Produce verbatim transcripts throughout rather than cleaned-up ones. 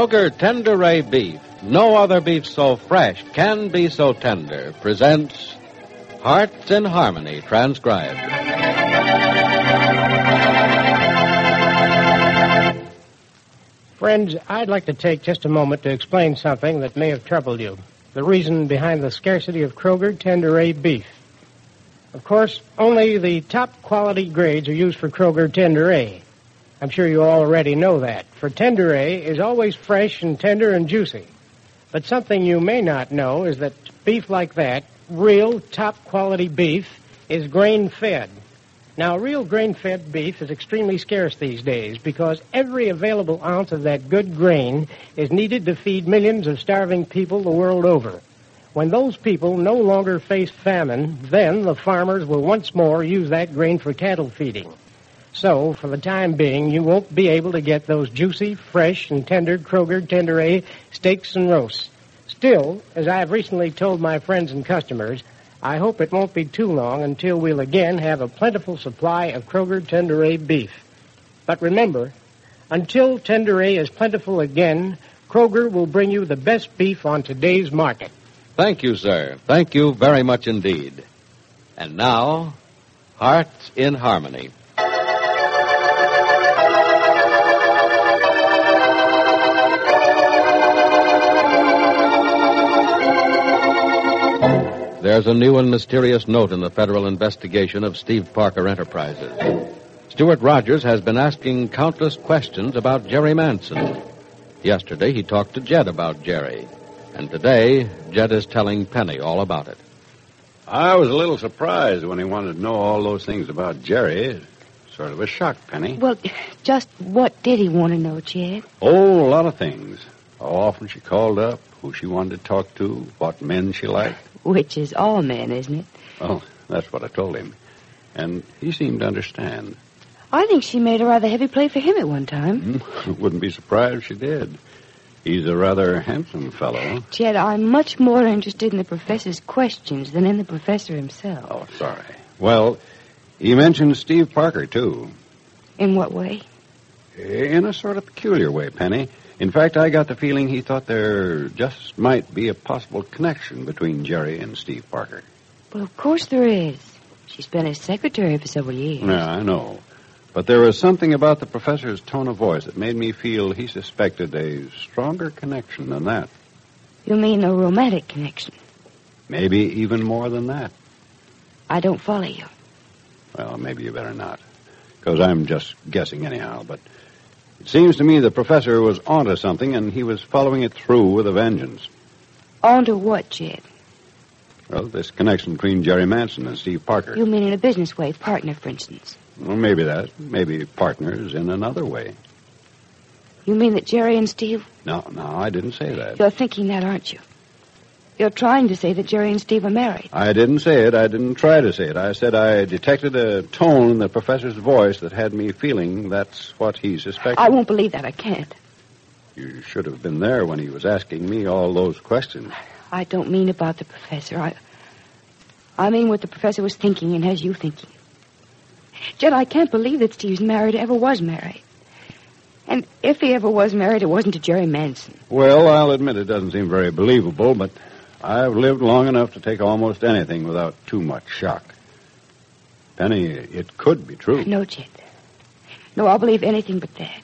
Kroger Tenderay Beef, no other beef so fresh can be so tender, presents Hearts in Harmony, transcribed. Friends, I'd like to take just a moment to explain something that may have troubled you. The reason behind the scarcity of Kroger Tenderay Beef. Of course, only the top quality grades are used for Kroger Tenderay. I'm sure you already know that, for Tenderay is always fresh and tender and juicy. But something you may not know is that beef like that, real top-quality beef, is grain-fed. Now, real grain-fed beef is extremely scarce these days because every available ounce of that good grain is needed to feed millions of starving people the world over. When those people no longer face famine, then the farmers will once more use that grain for cattle feeding. So, for the time being, you won't be able to get those juicy, fresh, and tender Kroger Tenderay steaks and roasts. Still, as I have recently told my friends and customers, I hope it won't be too long until we'll again have a plentiful supply of Kroger Tenderay beef. But remember, until Tenderay is plentiful again, Kroger will bring you the best beef on today's market. Thank you, sir. Thank you very much indeed. And now, Hearts in Harmony. There's a new and mysterious note in the federal investigation of Steve Parker Enterprises. Stuart Rogers has been asking countless questions about Jerry Manson. Yesterday, he talked to Jed about Jerry. And today, Jed is telling Penny all about it. I was a little surprised when he wanted to know all those things about Jerry. Sort of a shock, Penny. Well, just what did he want to know, Jed? Oh, a lot of things. How often she called up, who she wanted to talk to, what men she liked. Which is all men, isn't it? Oh, that's what I told him. And he seemed to understand. I think she made a rather heavy play for him at one time. Mm, wouldn't be surprised if she did. He's a rather handsome fellow. Jed, I'm much more interested in the professor's questions than in the professor himself. Oh, sorry. Well, he mentioned Steve Parker, too. In what way? In a sort of peculiar way, Penny. In fact, I got the feeling he thought there just might be a possible connection between Jerry and Steve Parker. Well, of course there is. She's been his secretary for several years. Yeah, I know. But there was something about the professor's tone of voice that made me feel he suspected a stronger connection than that. You mean a romantic connection? Maybe even more than that. I don't follow you. Well, maybe you better not. Because I'm just guessing anyhow, but... It seems to me the professor was onto something, and he was following it through with a vengeance. Onto what, Jed? Well, this connection between Jerry Manson and Steve Parker. You mean in a business way, partner, for instance? Well, maybe that. Maybe partners in another way. You mean that Jerry and Steve... No, no, I didn't say that. You're thinking that, aren't you? You're trying to say that Jerry and Steve are married. I didn't say it. I didn't try to say it. I said I detected a tone in the professor's voice that had me feeling that's what he suspected. I won't believe that. I can't. You should have been there when he was asking me all those questions. I don't mean about the professor. I, I mean what the professor was thinking and has you thinking. Jed, I can't believe that Steve's married, ever was married. And if he ever was married, it wasn't to Jerry Manson. Well, I'll admit it doesn't seem very believable, but I've lived long enough to take almost anything without too much shock. Penny, it could be true. No, Jed. No, I'll believe anything but that.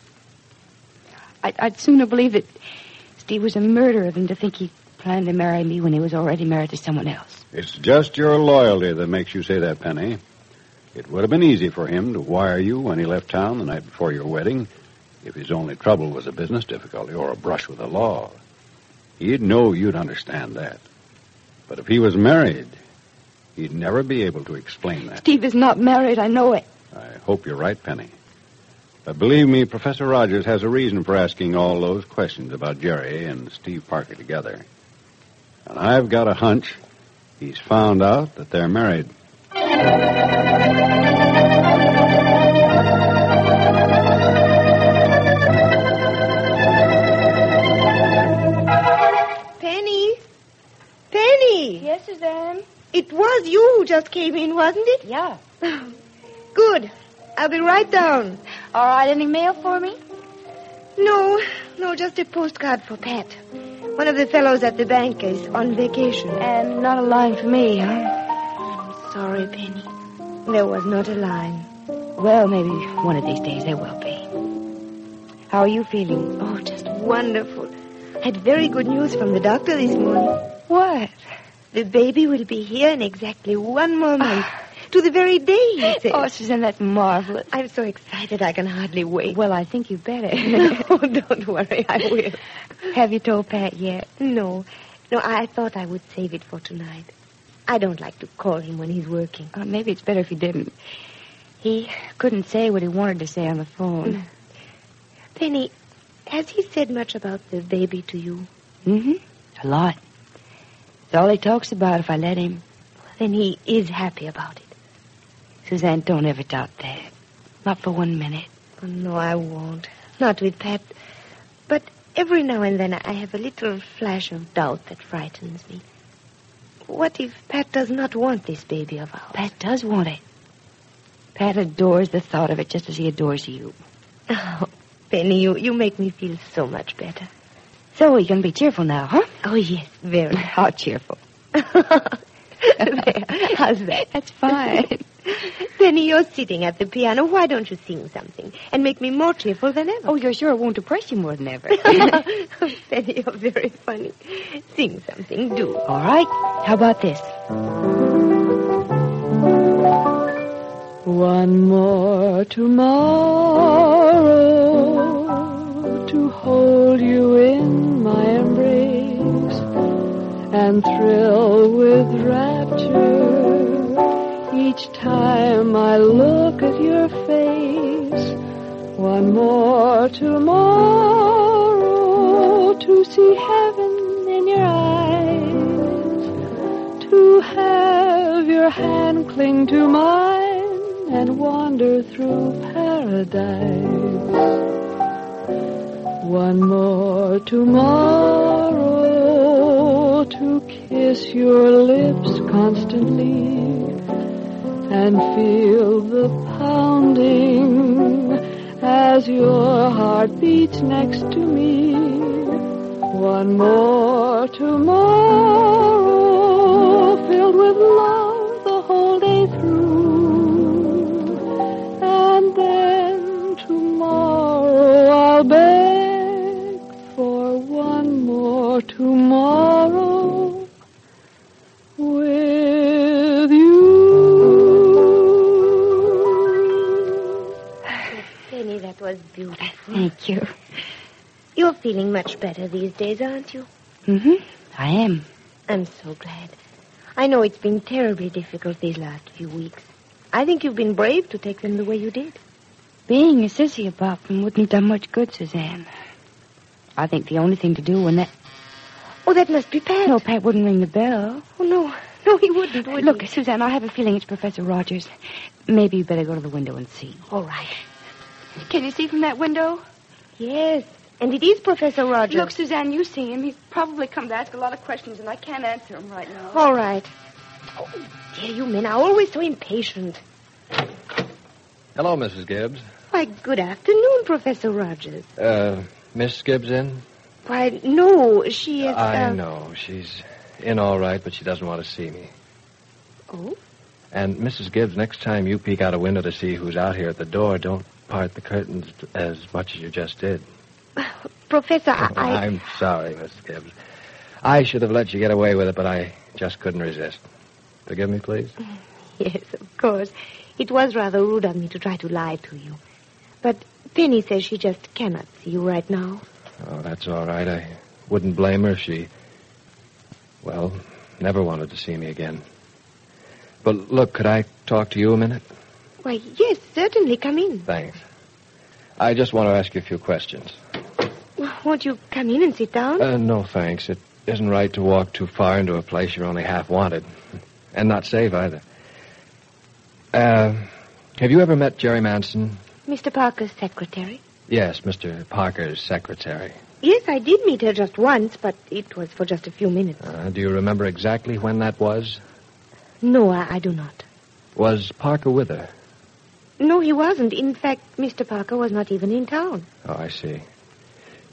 I'd, I'd sooner believe that Steve was a murderer than to think he planned to marry me when he was already married to someone else. It's just your loyalty that makes you say that, Penny. It would have been easy for him to wire you when he left town the night before your wedding if his only trouble was a business difficulty or a brush with the law. He'd know you'd understand that. But if he was married, he'd never be able to explain that. Steve is not married, I know it. I hope you're right, Penny. But believe me, Professor Rogers has a reason for asking all those questions about Jerry and Steve Parker together. And I've got a hunch he's found out that they're married. Penny? Penny! Yes, Suzanne? It was you who just came in, wasn't it? Yeah. Good. I'll be right down. All right, any mail for me? No, no, just a postcard for Pat. One of the fellows at the bank is on vacation. And not a line for me, huh? I'm sorry, Penny. There was not a line. Well, maybe one of these days there will be. How are you feeling? Oh, just wonderful. Had very good news from the doctor this morning. What? The baby will be here in exactly one more month. To the very day, he said. Oh, Suzanne, that's marvelous. I'm so excited I can hardly wait. Well, I think you better. No, don't worry, I will. Have you told Pat yet? No. No, I thought I would save it for tonight. I don't like to call him when he's working. Uh, maybe it's better if you didn't. He couldn't say what he wanted to say on the phone. Mm. Penny, has he said much about the baby to you? Mm-hmm. A lot. It's all he talks about if I let him. Then he is happy about it. Suzanne, don't ever doubt that. Not for one minute. Oh, no, I won't. Not with Pat. But every now and then I have a little flash of doubt that frightens me. What if Pat does not want this baby of ours? Pat does want it. Pat adores the thought of it just as he adores you. Oh, Penny, you, you make me feel so much better. So you're going to be cheerful now, huh? Oh, yes, very. How cheerful. There, how's that? That's fine. Penny, you're sitting at the piano. Why don't you sing something and make me more cheerful than ever? Oh, you're sure it won't depress you more than ever. Penny, you're very funny. Sing something, do. All right. How about this? One more tomorrow to hold you in my embrace and thrill with rapture each time I look at your face. One more tomorrow to see heaven in your eyes, to have your hand cling to mine and wander through paradise. One more tomorrow to kiss your lips constantly and feel the pounding as your heart beats next to me. One more tomorrow filled with love the whole day through. And then tomorrow I'll beg for one more tomorrow with you. Penny, that was beautiful. Thank you. You're feeling much better these days, aren't you? Mm-hmm. I am. I'm so glad. I know it's been terribly difficult these last few weeks. I think you've been brave to take them the way you did. Being a sissy about them wouldn't have done much good, Suzanne. I think the only thing to do when that... Oh, that must be Pat. No, Pat wouldn't ring the bell. Oh, no. No, he wouldn't, would Look, he? Suzanne, I have a feeling it's Professor Rogers. Maybe you better go to the window and see. All right. Can you see from that window? Yes, and it is Professor Rogers. Look, Suzanne, you see him. He's probably come to ask a lot of questions, and I can't answer them right now. All right. Oh, dear, you men are always so impatient. Hello, Missus Gibbs. Why, good afternoon, Professor Rogers. Uh, Miss Gibbs in? Why, no, she is... I uh... know. She's in all right, but she doesn't want to see me. Oh? And, Missus Gibbs, next time you peek out a window to see who's out here at the door, don't part the curtains as much as you just did. Professor, I... I'm sorry, Missus Gibbs. I should have let you get away with it, but I just couldn't resist. Forgive me, please? Yes, of course. It was rather rude of me to try to lie to you. But Penny says she just cannot see you right now. Oh, that's all right. I wouldn't blame her if she, well, never wanted to see me again. But look, could I talk to you a minute? Why, yes, certainly. Come in. Thanks. I just want to ask you a few questions. Won't you come in and sit down? Uh, no, thanks. It isn't right to walk too far into a place you're only half wanted. And not safe, either. Uh, have you ever met Jerry Manson? Mister Parker's secretary? Yes, Mister Parker's secretary. Yes, I did meet her just once, but it was for just a few minutes. Uh, do you remember exactly when that was? No, I, I do not. Was Parker with her? No, he wasn't. In fact, Mister Parker was not even in town. Oh, I see.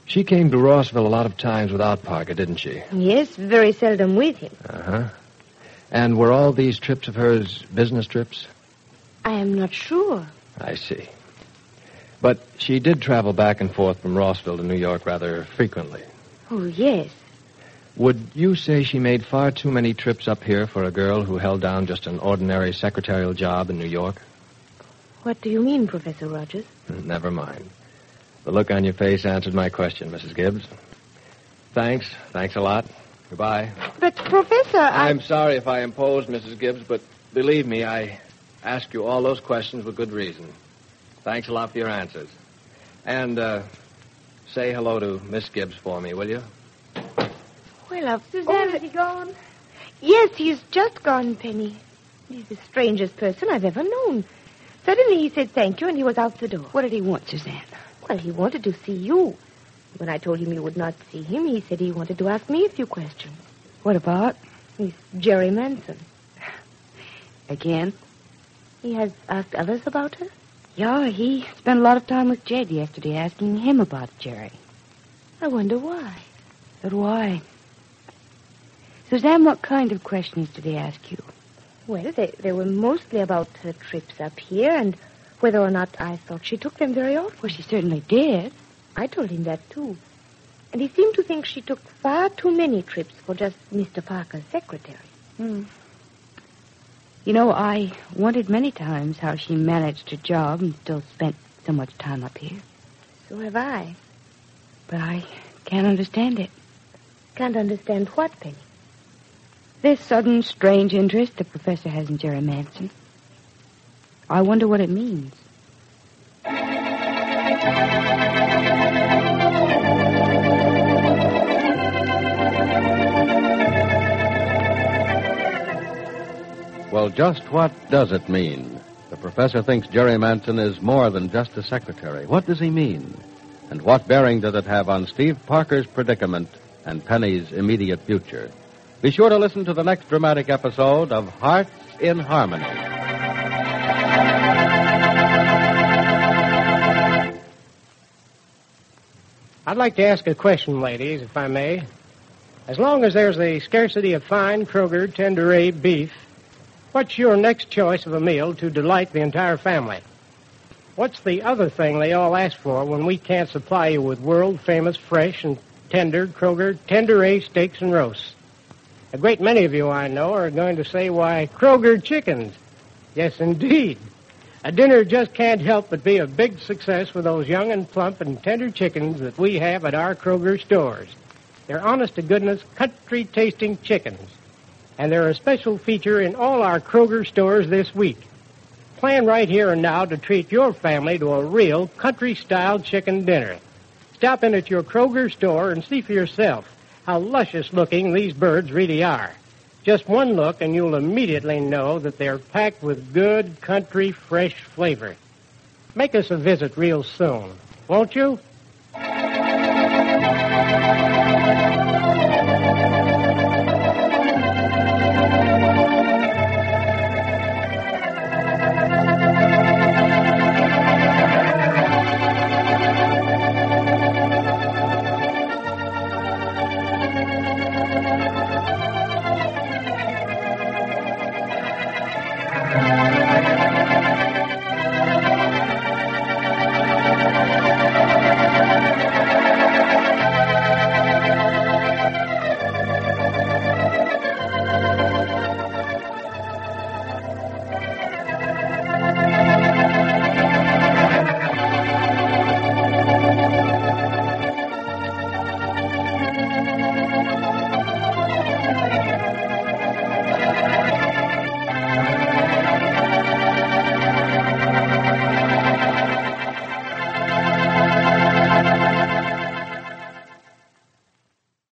She came to Rossville a lot of times without Parker, didn't she? Yes, very seldom with him. Uh-huh. And were all these trips of hers business trips? I am not sure. I see. But she did travel back and forth from Rossville to New York rather frequently. Oh, yes. Would you say she made far too many trips up here for a girl who held down just an ordinary secretarial job in New York? What do you mean, Professor Rogers? Never mind. The look on your face answered my question, Missus Gibbs. Thanks. Thanks a lot. Goodbye. But, Professor, I... I'm sorry if I imposed, Missus Gibbs, but believe me, I ask you all those questions with good reason. Thanks a lot for your answers. And, uh, say hello to Miss Gibbs for me, will you? Well, I've... Suzanne, is he gone? Yes, he's just gone, Penny. He's the strangest person I've ever known. Suddenly he said thank you and he was out the door. What did he want, Suzanne? Well, he wanted to see you. When I told him you would not see him, he said he wanted to ask me a few questions. What about? He's Jerry Manson. Again? He has asked others about her? Yeah, he spent a lot of time with Jed yesterday asking him about Jerry. I wonder why. But why? Suzanne, what kind of questions did he ask you? Well, they, they were mostly about her trips up here and whether or not I thought she took them very often. Well, she certainly did. I told him that, too. And he seemed to think she took far too many trips for just Mister Parker's secretary. Hmm. You know, I wondered many times how she managed her job and still spent so much time up here. So have I. But I can't understand it. Can't understand what, Penny? This sudden, strange interest the professor has in Jerry Manson. I wonder what it means. Well, just what does it mean? The professor thinks Jerry Manson is more than just a secretary. What does he mean? And what bearing does it have on Steve Parker's predicament and Penny's immediate future? Be sure to listen to the next dramatic episode of Hearts in Harmony. I'd like to ask a question, ladies, if I may. As long as there's a scarcity of fine Kroger tender A beef, what's your next choice of a meal to delight the entire family? What's the other thing they all ask for when we can't supply you with world-famous fresh and tender Kroger tender A steaks and roasts? A great many of you I know are going to say, why, Kroger chickens. Yes, indeed. A dinner just can't help but be a big success with those young and plump and tender chickens that we have at our Kroger stores. They're honest-to-goodness, country-tasting chickens. And they're a special feature in all our Kroger stores this week. Plan right here and now to treat your family to a real country-style chicken dinner. Stop in at your Kroger store and see for yourself how luscious-looking these birds really are. Just one look and you'll immediately know that they're packed with good, country, fresh flavor. Make us a visit real soon, won't you?